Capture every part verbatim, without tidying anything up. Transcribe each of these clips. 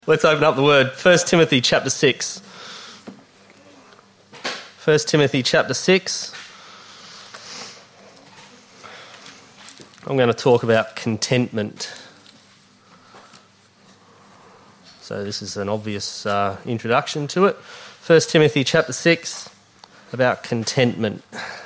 Let's open up the Word. First Timothy chapter six. First Timothy chapter six. I'm going to talk about contentment. So this is an obvious uh, introduction to it. First Timothy chapter six, about contentment.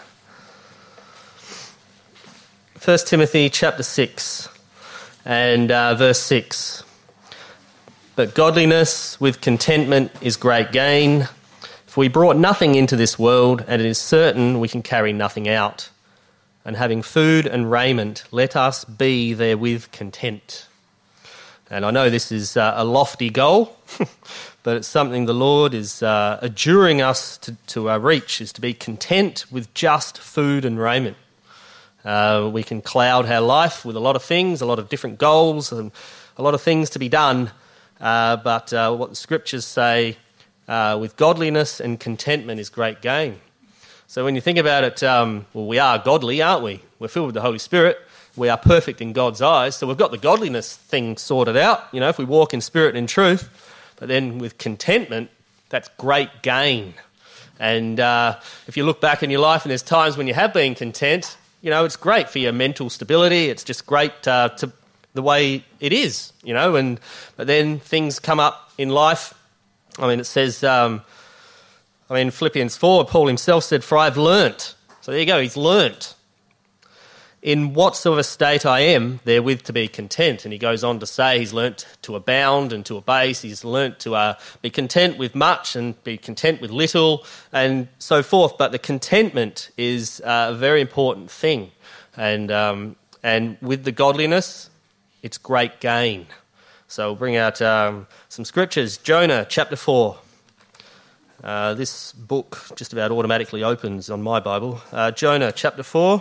First Timothy chapter six and uh, verse six. But godliness with contentment is great gain. For we brought nothing into this world, and it is certain we can carry nothing out. And having food and raiment, let us be therewith content. And I know this is uh, a lofty goal, but it's something the Lord is uh, adjuring us to, to uh, reach, is to be content with just food and raiment. Uh, we can cloud our life with a lot of things, a lot of different goals, and a lot of things to be done. Uh, but uh, what the scriptures say, uh, with godliness and contentment is great gain. So when you think about it, um, well, we are godly, aren't we? We're filled with the Holy Spirit. We are perfect in God's eyes. So we've got the godliness thing sorted out, you know, if we walk in spirit and in truth. But then with contentment, that's great gain. And uh, if you look back in your life and there's times when you have been content, you know, it's great for your mental stability. It's just great uh, to the way it is, you know, and but then things come up in life. I mean, it says, um, I mean, Philippians four, Paul himself said, for I've learnt. So there you go, he's learnt. In whatsoever state I am, therewith to be content. And he goes on to say he's learnt to abound and to abase. He's learnt to uh, be content with much and be content with little and so forth. But the contentment is uh, a very important thing. And um, and with the godliness, it's great gain. So we'll bring out um, some scriptures. Jonah chapter four. Uh, this book just about automatically opens on my Bible. Uh, Jonah chapter four.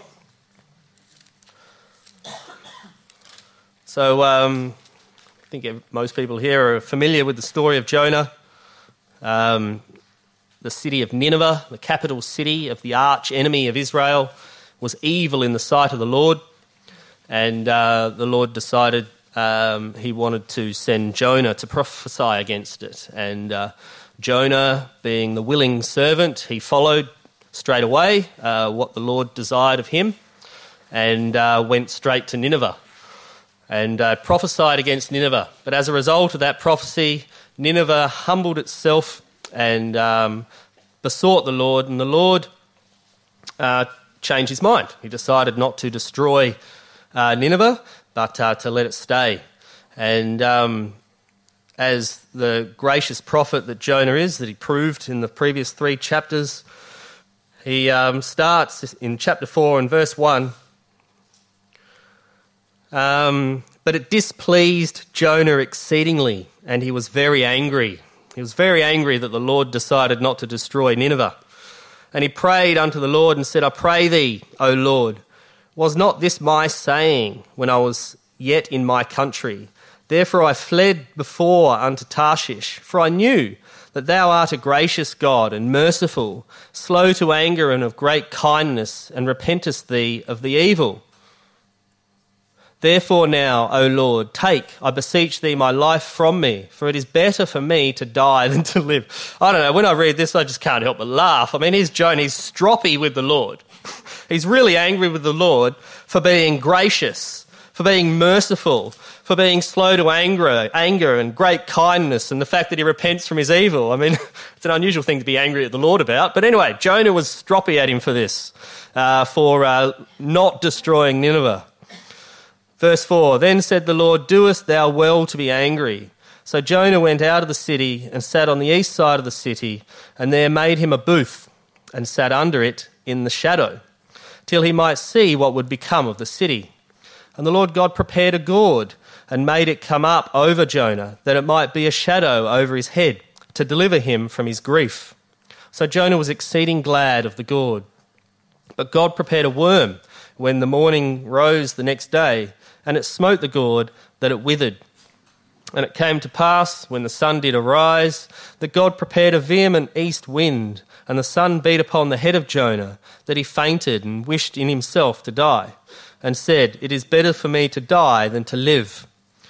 So um, I think most people here are familiar with the story of Jonah. Um, the city of Nineveh, the capital city of the arch enemy of Israel, was evil in the sight of the Lord. And uh, the Lord decided um, he wanted to send Jonah to prophesy against it. And uh, Jonah, being the willing servant, he followed straight away uh, what the Lord desired of him and uh, went straight to Nineveh and uh, prophesied against Nineveh. But as a result of that prophecy, Nineveh humbled itself and um, besought the Lord, and the Lord uh, changed his mind. He decided not to destroy Uh, Nineveh, but uh, to let it stay. And um, as the gracious prophet that Jonah is, that he proved in the previous three chapters, he um, starts in chapter four and verse one. Um, but it displeased Jonah exceedingly, and he was very angry. He was very angry that the Lord decided not to destroy Nineveh. And he prayed unto the Lord and said, I pray thee, O Lord, was not this my saying when I was yet in my country? Therefore I fled before unto Tarshish, for I knew that thou art a gracious God and merciful, slow to anger and of great kindness, and repentest thee of the evil. Therefore now, O Lord, take, I beseech thee, my life from me, for it is better for me to die than to live. I don't know, when I read this, I just can't help but laugh. I mean, here's Jonah, he's stroppy with the Lord. He's really angry with the Lord for being gracious, for being merciful, for being slow to anger, anger and great kindness, and the fact that he repents from his evil. I mean, it's an unusual thing to be angry at the Lord about. But anyway, Jonah was stroppy at him for this, uh, for uh, not destroying Nineveh. Verse four, then said the Lord, doest thou well to be angry? So Jonah went out of the city and sat on the east side of the city, and there made him a booth and sat under it in the shadow, till he might see what would become of the city. And the Lord God prepared a gourd and made it come up over Jonah, that it might be a shadow over his head, to deliver him from his grief. So Jonah was exceeding glad of the gourd. But God prepared a worm when the morning rose the next day, and it smote the gourd, that it withered. And it came to pass, when the sun did arise, that God prepared a vehement east wind, and the sun beat upon the head of Jonah, that he fainted and wished in himself to die, and said, it is better for me to die than to live.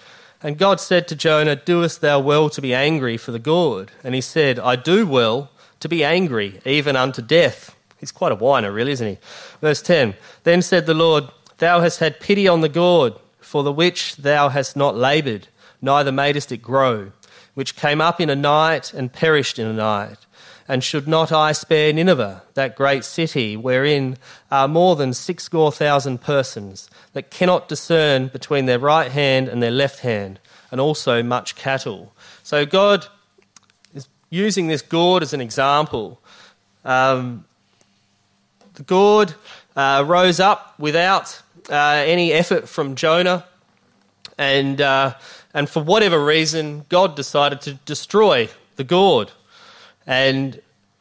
And God said to Jonah, "Doest thou well to be angry for the gourd?" And he said, "I do well to be angry, even unto death." He's quite a whiner, really, isn't he? Verse ten, "Then said the Lord, Thou hast had pity on the gourd, for the which thou hast not laboured, neither madest it grow, which came up in a night and perished in a night. And should not I spare Nineveh, that great city, wherein are more than sixscore thousand persons, that cannot discern between their right hand and their left hand, and also much cattle?" So God is using this gourd as an example. Um, the gourd uh, rose up without uh, any effort from Jonah, and uh, and for whatever reason, God decided to destroy the gourd. And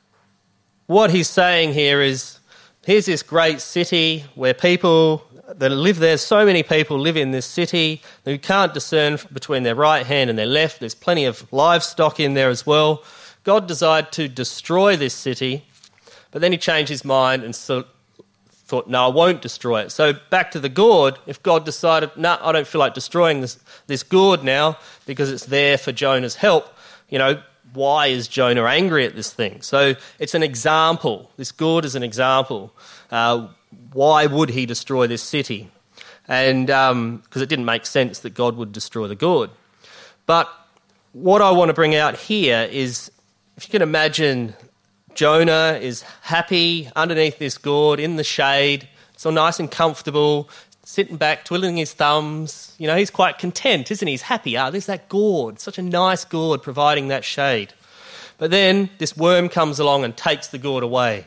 what he's saying here is, here's this great city where people that live there, so many people live in this city who can't discern between their right hand and their left. There's plenty of livestock in there as well. God decided to destroy this city, but then he changed his mind and so thought, no, I won't destroy it. So back to the gourd, if God decided, no, I don't feel like destroying this, this gourd now because it's there for Jonah's help, you know, why is Jonah angry at this thing? So it's an example. This gourd is an example. Uh, why would he destroy this city? And because um, it didn't make sense that God would destroy the gourd. But what I want to bring out here is, if you can imagine, Jonah is happy underneath this gourd in the shade. It's all nice and comfortable, sitting back, twiddling his thumbs. You know, he's quite content, isn't he? He's happy. Ah, there's that gourd, such a nice gourd providing that shade. But then this worm comes along and takes the gourd away.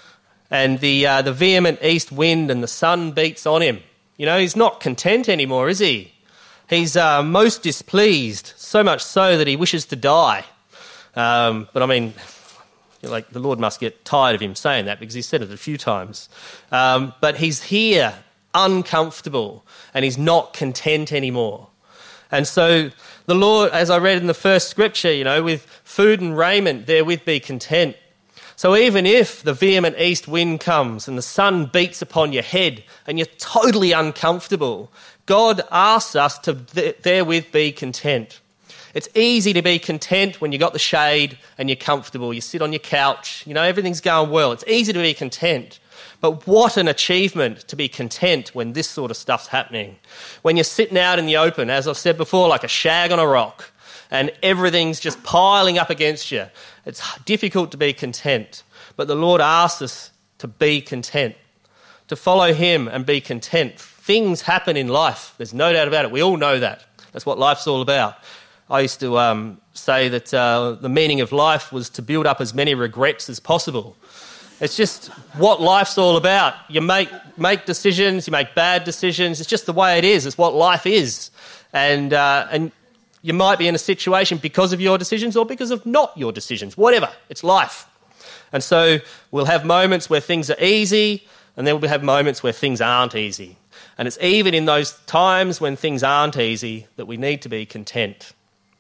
And the uh, the vehement east wind and the sun beats on him. You know, he's not content anymore, is he? He's uh, most displeased, so much so that he wishes to die. Um, but I mean, like the Lord must get tired of him saying that because he said it a few times. Um, but he's here, uncomfortable, and he's not content anymore. And so the Lord, as I read in the first scripture, you know, with food and raiment, therewith be content. So even if the vehement east wind comes and the sun beats upon your head and you're totally uncomfortable, God asks us to th- therewith be content. It's easy to be content when you've got the shade and you're comfortable. You sit on your couch, you know, everything's going well. It's easy to be content. But what an achievement to be content when this sort of stuff's happening. When you're sitting out in the open, as I've said before, like a shag on a rock, and everything's just piling up against you. It's difficult to be content. But the Lord asks us to be content, to follow him and be content. Things happen in life. There's no doubt about it. We all know that. That's what life's all about. I used to um, say that uh, the meaning of life was to build up as many regrets as possible. It's just what life's all about. You make make decisions, you make bad decisions. It's just the way it is. It's what life is. And uh, and you might be in a situation because of your decisions or because of not your decisions. Whatever. It's life. And so we'll have moments where things are easy, and then we'll have moments where things aren't easy. And it's even in those times when things aren't easy that we need to be content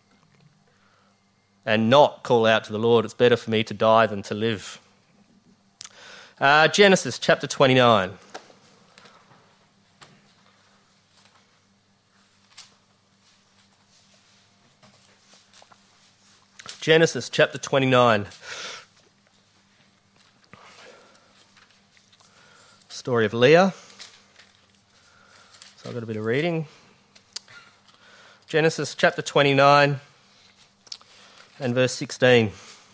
and not call out to the Lord, it's better for me to die than to live. Uh, Genesis chapter twenty-nine. Genesis chapter twenty-nine. Story of Leah. So I've got a bit of reading. Genesis chapter twenty-nine and verse sixteen.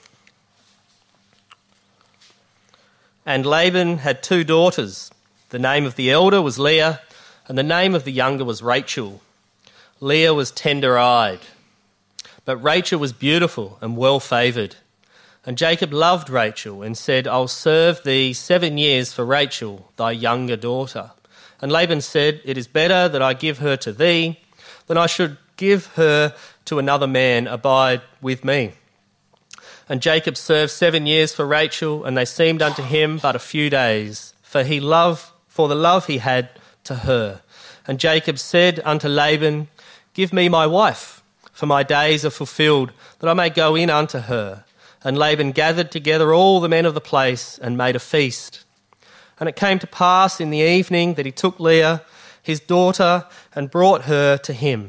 And Laban had two daughters. The name of the elder was Leah, and the name of the younger was Rachel. Leah was tender-eyed, but Rachel was beautiful and well-favoured. And Jacob loved Rachel and said, I'll serve thee seven years for Rachel, thy younger daughter. And Laban said, it is better that I give her to thee than I should give her to another man. Abide with me. And Jacob served seven years for Rachel, and they seemed unto him but a few days, for he loved, for the love he had to her. And Jacob said unto Laban, give me my wife, for my days are fulfilled, that I may go in unto her. And Laban gathered together all the men of the place and made a feast. And it came to pass in the evening that he took Leah, his daughter, and brought her to him.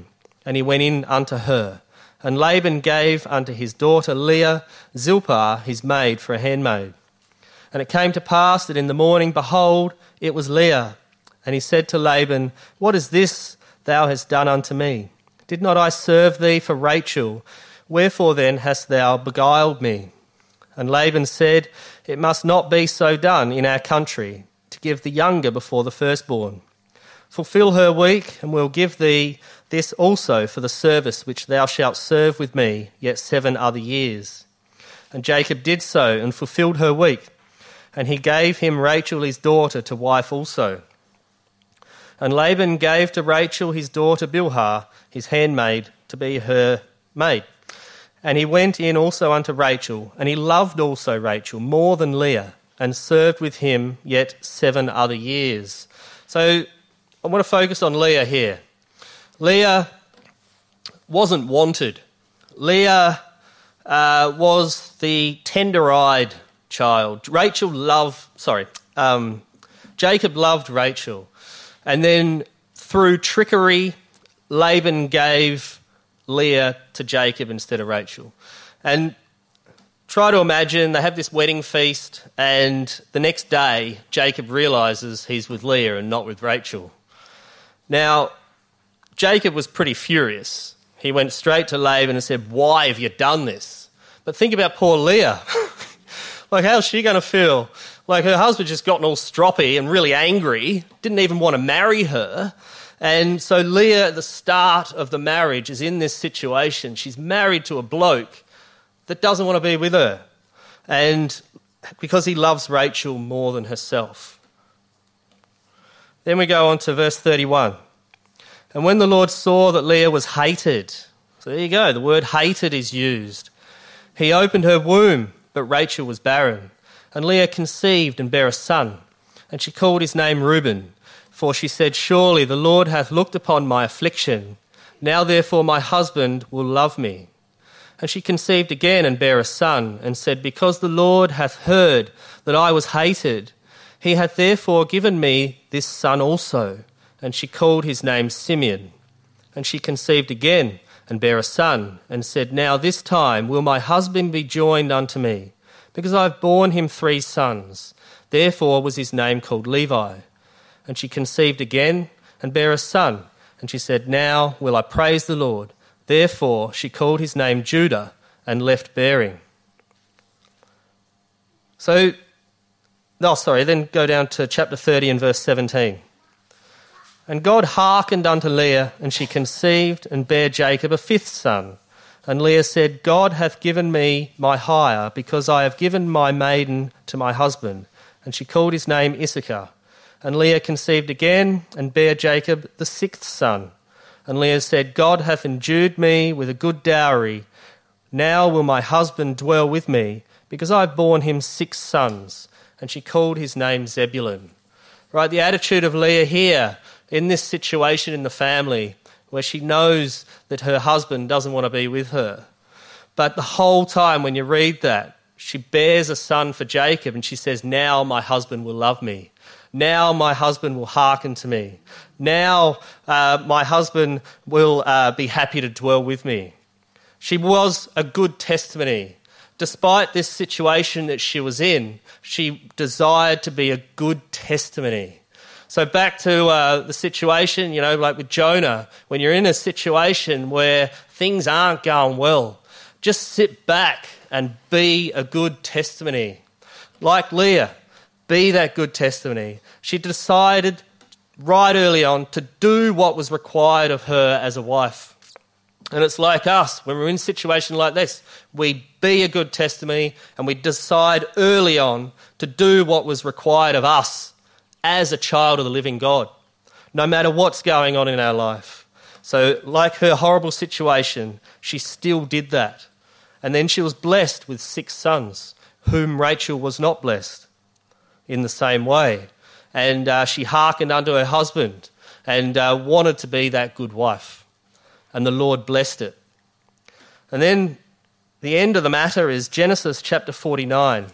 and he went in unto her. And Laban gave unto his daughter Leah Zilpah his maid for a handmaid. And it came to pass that in the morning, behold, it was Leah. And he said to Laban, What is this thou hast done unto me? Did not I serve thee for Rachel? Wherefore then hast thou beguiled me? And Laban said, It must not be so done in our country, to give the younger before the firstborn. Fulfill her week, and we'll give thee this also for the service which thou shalt serve with me yet seven other years. And Jacob did so, and fulfilled her week. And he gave him Rachel his daughter to wife also. And Laban gave to Rachel his daughter Bilhah, his handmaid, to be her maid. And he went in also unto Rachel, and he loved also Rachel more than Leah, and served with him yet seven other years. So I want to focus on Leah here. Leah wasn't wanted. Leah uh, was the tender-eyed child. Rachel loved, sorry, um, Jacob loved Rachel. And then through trickery, Laban gave Leah to Jacob instead of Rachel. And try to imagine they have this wedding feast, and the next day Jacob realises he's with Leah and not with Rachel. Now, Jacob was pretty furious. He went straight to Laban and said, Why have you done this? But think about poor Leah. Like, how's she going to feel? Like, her husband just gotten all stroppy and really angry, didn't even want to marry her. And so Leah, at the start of the marriage, is in this situation. She's married to a bloke that doesn't want to be with her, and because he loves Rachel more than herself. Then we go on to verse thirty-one. And when the Lord saw that Leah was hated, so there you go, the word hated is used. He opened her womb, but Rachel was barren. And Leah conceived and bare a son, and she called his name Reuben, for she said, Surely the Lord hath looked upon my affliction. Now therefore my husband will love me. And she conceived again and bare a son, and said, Because the Lord hath heard that I was hated, he hath therefore given me this son also. And she called his name Simeon. And she conceived again and bare a son, and said, Now this time will my husband be joined unto me, because I have borne him three sons. Therefore was his name called Levi. And she conceived again and bare a son, and she said, Now will I praise the Lord. Therefore she called his name Judah, and left bearing. So, oh sorry, then go down to chapter thirty and verse seventeen. And God hearkened unto Leah, and she conceived and bare Jacob a fifth son. And Leah said, God hath given me my hire, because I have given my maiden to my husband. And she called his name Issachar. And Leah conceived again, and bare Jacob the sixth son. And Leah said, God hath endued me with a good dowry. Now will my husband dwell with me, because I have borne him six sons. And she called his name Zebulun. Right, the attitude of Leah here, in this situation in the family, where she knows that her husband doesn't want to be with her. But the whole time when you read that, she bears a son for Jacob, and she says, Now my husband will love me. Now my husband will hearken to me. Now uh, my husband will uh, be happy to dwell with me. She was a good testimony. Despite this situation that she was in, she desired to be a good testimony. So back to uh, the situation, you know, like with Jonah, when you're in a situation where things aren't going well, just sit back and be a good testimony. Like Leah, be that good testimony. She decided right early on to do what was required of her as a wife. And it's like us, when we're in a situation like this, we be a good testimony and we decide early on to do what was required of us as a child of the living God, no matter what's going on in our life. So like her horrible situation, she still did that. And then she was blessed with six sons, whom Rachel was not blessed in the same way. And uh, she hearkened unto her husband and uh, wanted to be that good wife. And the Lord blessed it. And then the end of the matter is Genesis chapter forty-nine.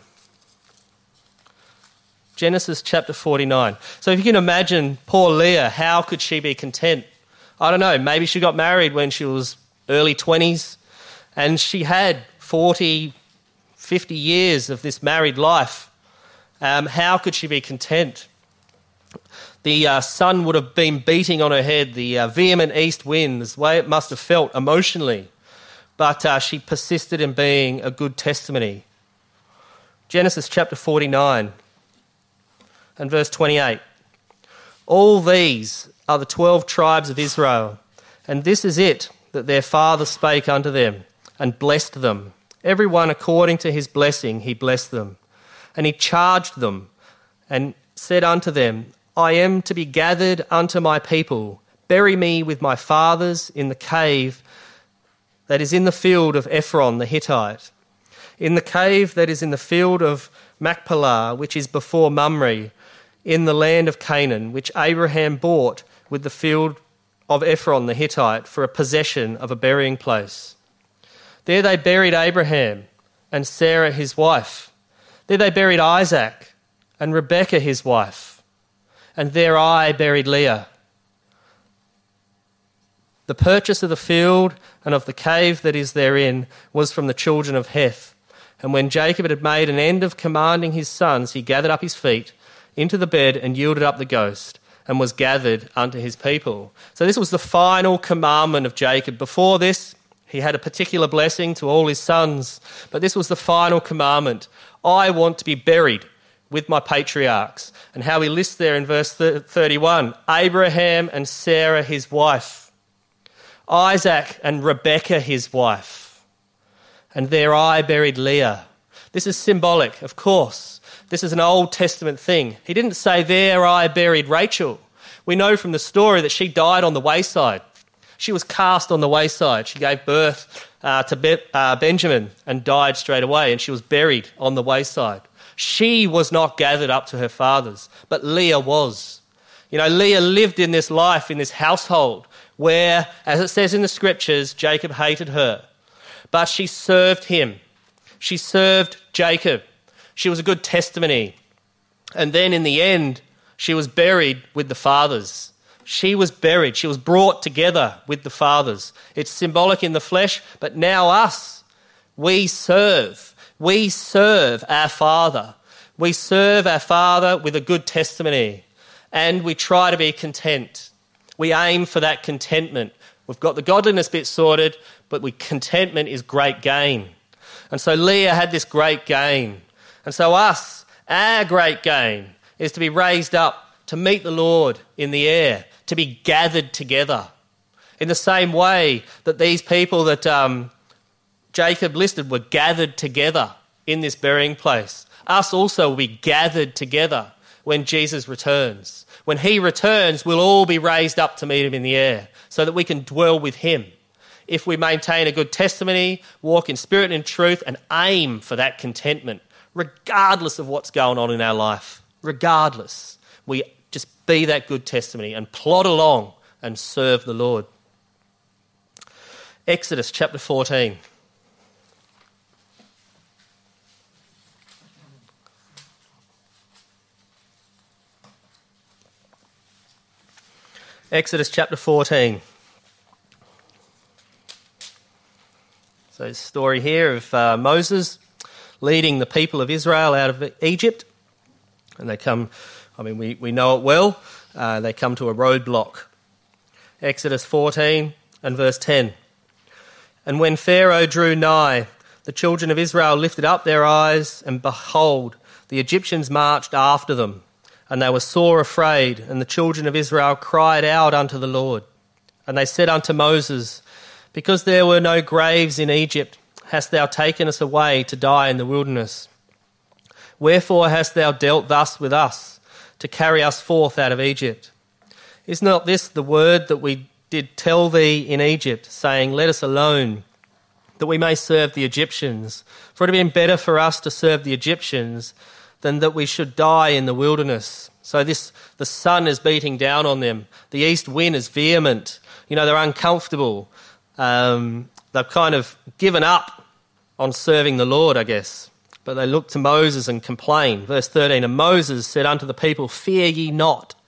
Genesis chapter forty-nine. So if you can imagine poor Leah, how could she be content? I don't know, maybe she got married when she was early twenties and she had forty, fifty years of this married life. Um, how could she be content? The uh, sun would have been beating on her head, the uh, vehement east winds, the way it must have felt emotionally. But uh, she persisted in being a good testimony. Genesis chapter forty-nine and verse twenty-eight. All these are the twelve tribes of Israel, and this is it that their father spake unto them, and blessed them. Every one according to his blessing he blessed them. And he charged them, and said unto them, I am to be gathered unto my people. Bury me with my fathers in the cave that is in the field of Ephron the Hittite, in the cave that is in the field of Machpelah, which is before Mamre, in the land of Canaan, which Abraham bought with the field of Ephron the Hittite for a possession of a burying place. There they buried Abraham and Sarah his wife. There they buried Isaac and Rebekah his wife. And there I buried Leah. The purchase of the field and of the cave that is therein was from the children of Heth. And when Jacob had made an end of commanding his sons, he gathered up his feet into the bed and yielded up the ghost, and was gathered unto his people. So this was the final commandment of Jacob. Before this, he had a particular blessing to all his sons, but this was the final commandment. I want to be buried with my patriarchs. And how he lists there in verse thirty-one, Abraham and Sarah his wife, Isaac and Rebekah his wife, and there I buried Leah. This is symbolic, of course. This is an Old Testament thing. He didn't say, there I buried Rachel. We know from the story that she died on the wayside. She was cast on the wayside. She gave birth uh, to Be- uh, Benjamin and died straight away, and she was buried on the wayside. She was not gathered up to her fathers, but Leah was. You know, Leah lived in this life, in this household, where, as it says in the scriptures, Jacob hated her. But she served him. She served Jacob. She was a good testimony. And then in the end, she was buried with the fathers. She was buried. She was brought together with the fathers. It's symbolic in the flesh, but now us, we serve. We serve our Father. We serve our Father with a good testimony, and we try to be content. We aim for that contentment. We've got the godliness bit sorted, but we, contentment is great gain. And so Leah had this great gain. And so us, our great gain is to be raised up to meet the Lord in the air, to be gathered together. In the same way that these people that um, Jacob listed were gathered together in this burying place, us also will be gathered together when Jesus returns. When he returns, we'll all be raised up to meet him in the air so that we can dwell with him. If we maintain a good testimony, walk in spirit and truth, and aim for that contentment, regardless of what's going on in our life, regardless, we just be that good testimony and plod along and serve the Lord. Exodus chapter fourteen. Exodus chapter fourteen. So a story here of uh, Moses leading the people of Israel out of Egypt. And they come, I mean, we, we know it well, uh, they come to a roadblock. Exodus fourteen and verse ten. And when Pharaoh drew nigh, the children of Israel lifted up their eyes, and behold, the Egyptians marched after them. And they were sore afraid, and the children of Israel cried out unto the Lord. And they said unto Moses, because there were no graves in Egypt, hast thou taken us away to die in the wilderness? Wherefore hast thou dealt thus with us, to carry us forth out of Egypt? Is not this the word that we did tell thee in Egypt, saying, let us alone, that we may serve the Egyptians? For it had been better for us to serve the Egyptians than that we should die in the wilderness. So this, the sun is beating down on them. The east wind is vehement. You know, they're uncomfortable. Um, they've kind of given up on serving the Lord, I guess. But they look to Moses and complain. Verse thirteen, and Moses said unto the people, fear ye not,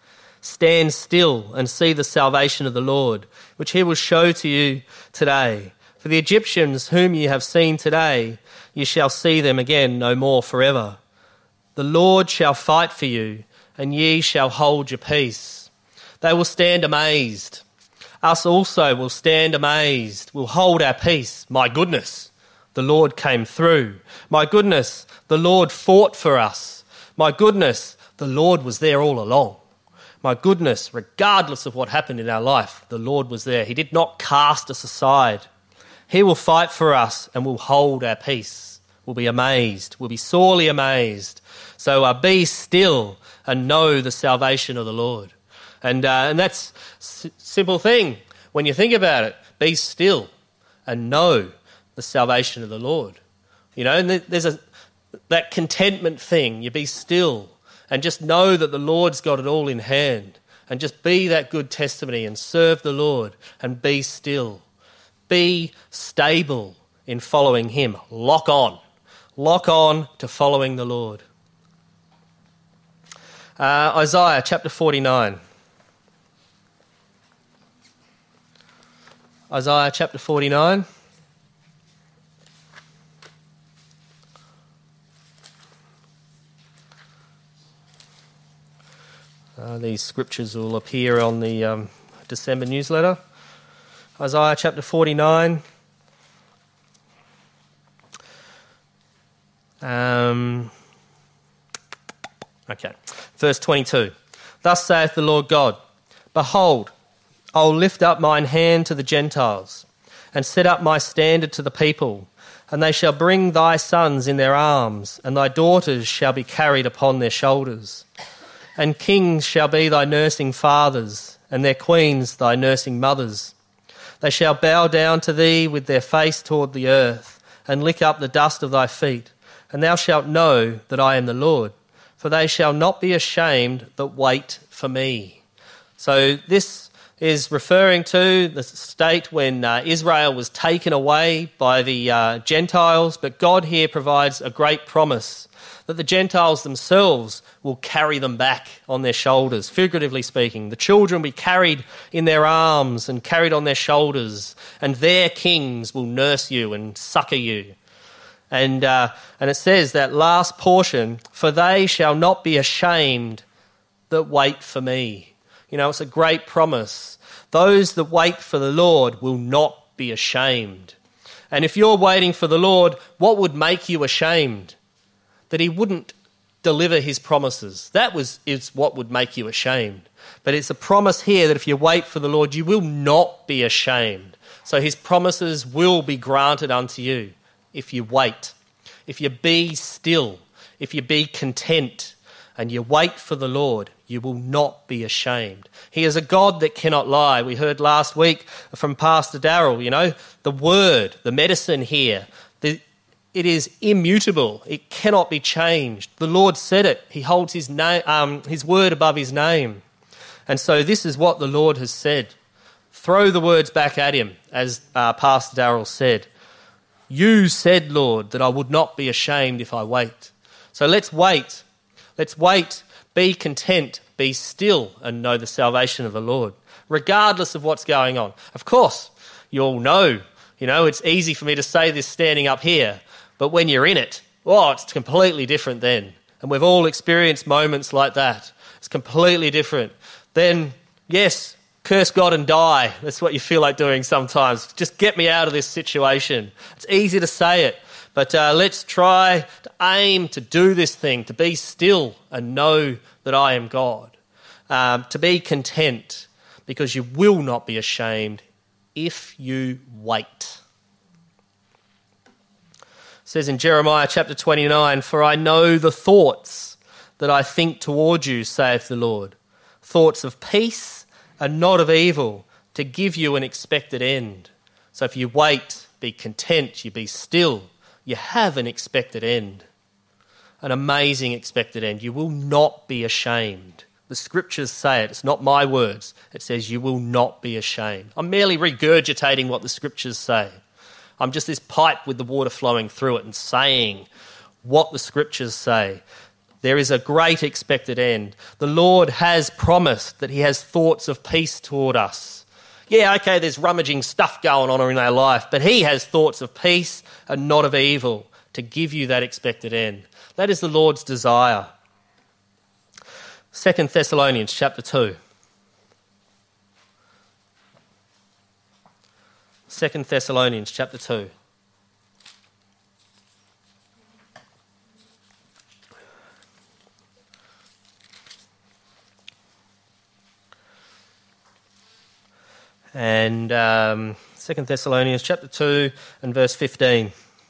stand still and see the salvation of the Lord, which he will show to you today. For the Egyptians whom ye have seen today, ye shall see them again no more forever. The Lord shall fight for you, and ye shall hold your peace. They will stand amazed. Us also will stand amazed. We'll hold our peace. My goodness, the Lord came through. My goodness, the Lord fought for us. My goodness, the Lord was there all along. My goodness, regardless of what happened in our life, the Lord was there. He did not cast us aside. He will fight for us and will hold our peace. We'll be amazed. We'll be sorely amazed. So uh, be still and know the salvation of the Lord. And uh, and that's a s- simple thing. When you think about it, be still and know the salvation of the Lord. You know, and there's a that contentment thing. You be still and just know that the Lord's got it all in hand. And just be that good testimony and serve the Lord and be still. Be stable in following him. Lock on. Lock on to following the Lord. Uh, Isaiah chapter forty-nine. Isaiah chapter forty-nine. Uh, these scriptures will appear on the um, December newsletter. Isaiah chapter forty-nine. Um, okay, verse twenty-two. Thus saith the Lord God, behold, I will lift up mine hand to the Gentiles, and set up my standard to the people, and they shall bring thy sons in their arms, and thy daughters shall be carried upon their shoulders. And kings shall be thy nursing fathers, and their queens thy nursing mothers. They shall bow down to thee with their face toward the earth, and lick up the dust of thy feet, and thou shalt know that I am the Lord, for they shall not be ashamed that wait for me. So this is referring to the state when uh, Israel was taken away by the uh, Gentiles, but God here provides a great promise that the Gentiles themselves will carry them back on their shoulders, figuratively speaking. The children will be carried in their arms and carried on their shoulders, and their kings will nurse you and succour you. And uh, and it says that last portion, for they shall not be ashamed that wait for me. You know, it's a great promise. Those that wait for the Lord will not be ashamed. And if you're waiting for the Lord, what would make you ashamed? That he wouldn't deliver his promises. That was is what would make you ashamed. But it's a promise here that if you wait for the Lord, you will not be ashamed. So his promises will be granted unto you if you wait. If you be still, if you be content, and you wait for the Lord, you will not be ashamed. He is a God that cannot lie. We heard last week from Pastor Darrell, you know, the word, the medicine here, the, it is immutable. It cannot be changed. The Lord said it. He holds his, name, um, his word above his name. And so this is what the Lord has said. Throw the words back at him, as uh, Pastor Darrell said. You said, Lord, that I would not be ashamed if I wait. So let's wait. Let's wait, be content, be still, and know the salvation of the Lord, regardless of what's going on. Of course, you all know, you know, it's easy for me to say this standing up here, but when you're in it, oh, it's completely different then. And we've all experienced moments like that. It's completely different. Then, yes, curse God and die. That's what you feel like doing sometimes. Just get me out of this situation. It's easy to say it. But uh, let's try to aim to do this thing, to be still and know that I am God, um, to be content, because you will not be ashamed if you wait. It says in Jeremiah chapter twenty-nine, for I know the thoughts that I think toward you, saith the Lord, thoughts of peace and not of evil, to give you an expected end. So if you wait, be content, you be still, you have an expected end, an amazing expected end. You will not be ashamed. The scriptures say it. It's not my words. It says you will not be ashamed. I'm merely regurgitating what the scriptures say. I'm just this pipe with the water flowing through it and saying what the scriptures say. There is a great expected end. The Lord has promised that he has thoughts of peace toward us. Yeah, okay, there's rummaging stuff going on in our life, but he has thoughts of peace and not of evil to give you that expected end. That is the Lord's desire. Second Thessalonians chapter two. Second Thessalonians chapter two. And um, Second Thessalonians chapter two and verse fifteen.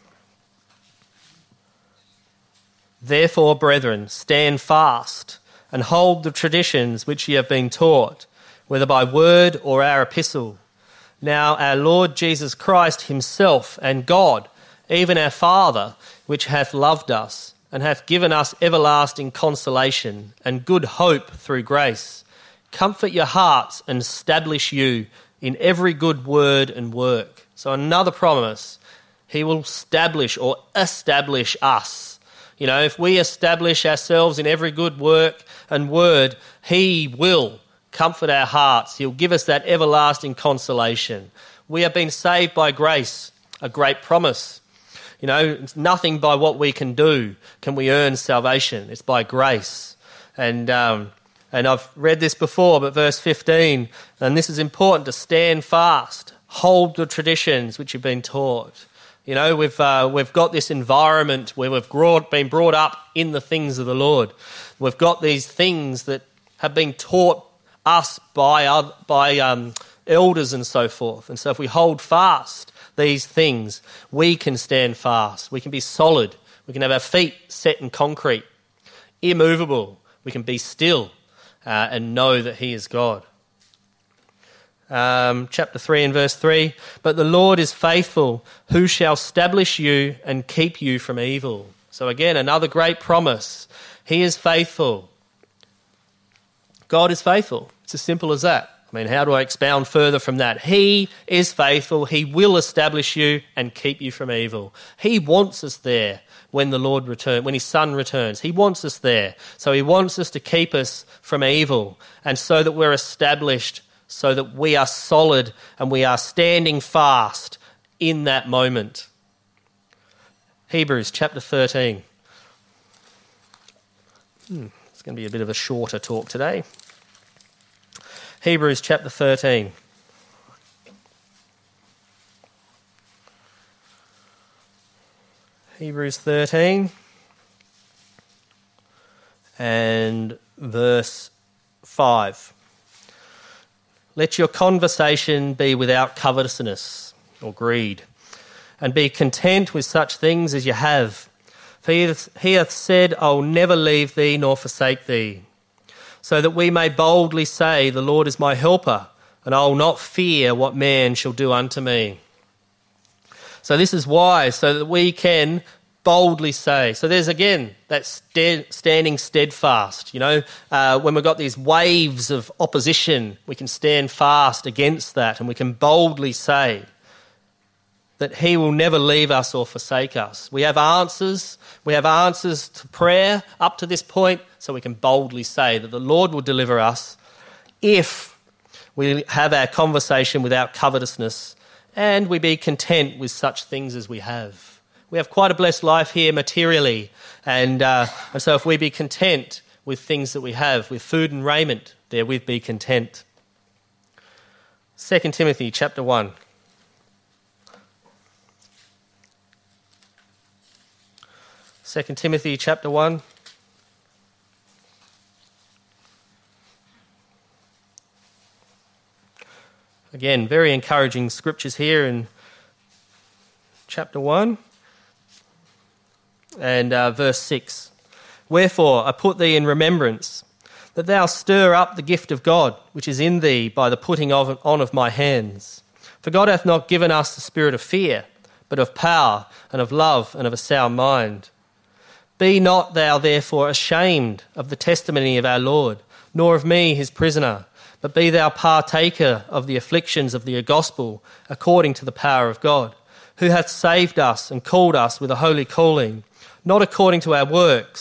Therefore, brethren, stand fast and hold the traditions which ye have been taught, whether by word or our epistle. Now our Lord Jesus Christ himself and God, even our Father, which hath loved us, and hath given us everlasting consolation and good hope through grace, comfort your hearts and establish you in every good word and work. So another promise, he will establish or establish us. You know, if we establish ourselves in every good work and word, he will comfort our hearts. He'll give us that everlasting consolation. We have been saved by grace, a great promise. You know, it's nothing by what we can do can we earn salvation. It's by grace. And um, and I've read this before, but verse fifteen, and this is important, to stand fast, hold the traditions which you've been taught. You know, we've uh, we've got this environment where we've brought, been brought up in the things of the Lord. We've got these things that have been taught us by other, by um, elders and so forth. And so if we hold fast these things, we can stand fast. We can be solid. We can have our feet set in concrete, immovable. We can be still uh, and know that he is God. Um, chapter three and verse three, but the Lord is faithful, who shall establish you and keep you from evil. So again, another great promise. He is faithful. God is faithful. It's as simple as that. I mean, how do I expound further from that? He is faithful. He will establish you and keep you from evil. He wants us there when the Lord returns, when his Son returns. He wants us there. So he wants us to keep us from evil, and so that we're established, so that we are solid and we are standing fast in that moment. Hebrews chapter thirteen. Hmm, it's going to be a bit of a shorter talk today. Hebrews chapter thirteen. Hebrews thirteen and verse five. Let your conversation be without covetousness or greed, and be content with such things as you have. For he hath, he hath said, I will never leave thee nor forsake thee. So that we may boldly say, the Lord is my helper, and I will not fear what man shall do unto me. So this is why, so that we can boldly say. So there's again that stead, standing steadfast. You know, uh, when we've got these waves of opposition, we can stand fast against that, and we can boldly say that he will never leave us or forsake us. We have answers. We have answers to prayer up to this point, so we can boldly say that the Lord will deliver us if we have our conversation without covetousness and we be content with such things as we have. We have quite a blessed life here materially, and, uh, and so if we be content with things that we have, with food and raiment, therewith be content. Second Timothy chapter one. Second Timothy chapter one. Again, very encouraging scriptures here in chapter one and uh, verse six. Wherefore I put thee in remembrance, that thou stir up the gift of God, which is in thee by the putting of, on of my hands. For God hath not given us the spirit of fear, but of power and of love and of a sound mind. Be not thou therefore ashamed of the testimony of our Lord, nor of me his prisoner, but be thou partaker of the afflictions of the gospel according to the power of God, who hath saved us and called us with a holy calling, not according to our works,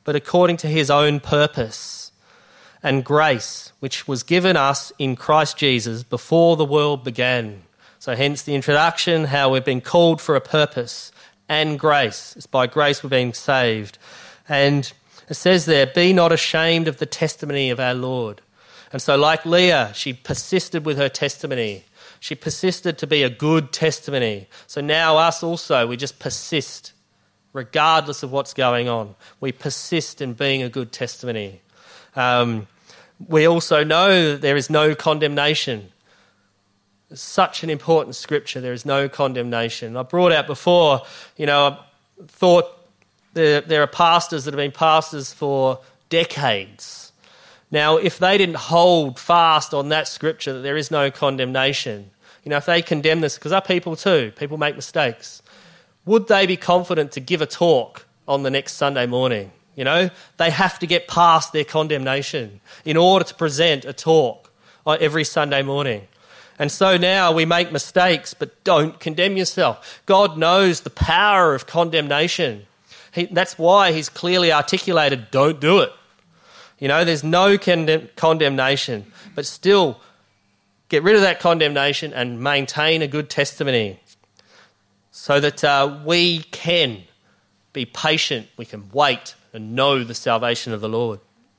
but according to his own purpose and grace, which was given us in Christ Jesus before the world began. So hence the introduction, how we've been called for a purpose and grace. It's by grace we're being saved. And it says there, be not ashamed of the testimony of our Lord. And so like Leah, she persisted with her testimony. She persisted to be a good testimony. So now us also, we just persist regardless of what's going on. We persist in being a good testimony. Um, we also know that there is no condemnation. It's such an important scripture. There is no condemnation. I brought out before, you know, I thought there, there are pastors that have been pastors for decades. Now, if they didn't hold fast on that scripture that there is no condemnation, you know, if they condemn this, because our people too, people make mistakes, would they be confident to give a talk on the next Sunday morning? You know, they have to get past their condemnation in order to present a talk every Sunday morning. And so now we make mistakes, but don't condemn yourself. God knows the power of condemnation. He, that's why he's clearly articulated, don't do it. You know, there's no condemn, condemnation, but still get rid of that condemnation and maintain a good testimony so that uh, we can be patient, we can wait and know the salvation of the Lord.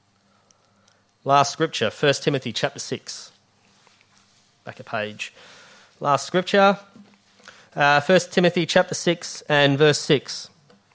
Last scripture, First Timothy chapter six. Back a page. Last scripture, uh, First Timothy chapter six and verse six.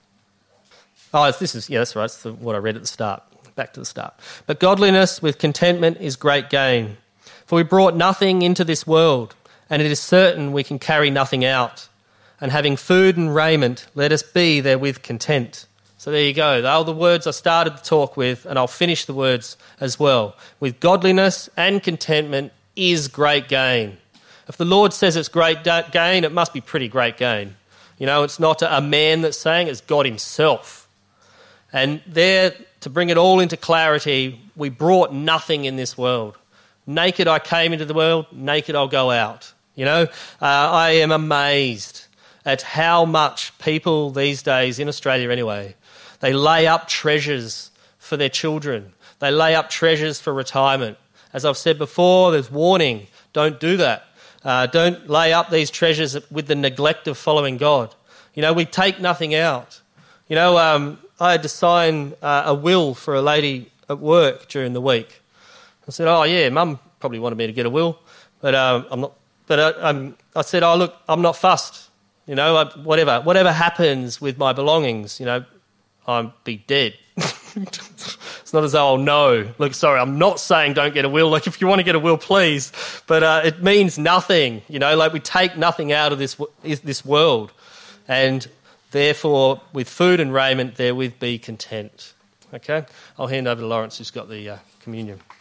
Oh, this is, yeah, that's right, it's the, what I read at the start. Back to the start. But godliness with contentment is great gain. For we brought nothing into this world, and it is certain we can carry nothing out. And having food and raiment, let us be therewith content. So there you go. They are the words I started the talk with, and I'll finish the words as well. With godliness and contentment is great gain. If the Lord says it's great gain, it must be pretty great gain. You know, it's not a man that's saying, it's God himself. And there, to bring it all into clarity, we brought nothing in this world. Naked I came into the world, naked I'll go out. You know, uh, I am amazed at how much people these days, in Australia anyway, they lay up treasures for their children. They lay up treasures for retirement. As I've said before, there's warning. Don't do that. Uh, don't lay up these treasures with the neglect of following God. You know, we take nothing out. You know, um, I had to sign uh, a will for a lady at work during the week. I said, oh, yeah, Mum probably wanted me to get a will, but um, I'm not. But uh, um, I said, oh, look, I'm not fussed. You know, I, whatever whatever happens with my belongings, you know, I'll be dead. It's not as though I'll know. Look, sorry, I'm not saying don't get a will. Like, if you want to get a will, please. But uh, it means nothing. You know, like we take nothing out of this this world. And therefore, with food and raiment, therewith be content. Okay? I'll hand over to Lawrence, who's got the uh, communion.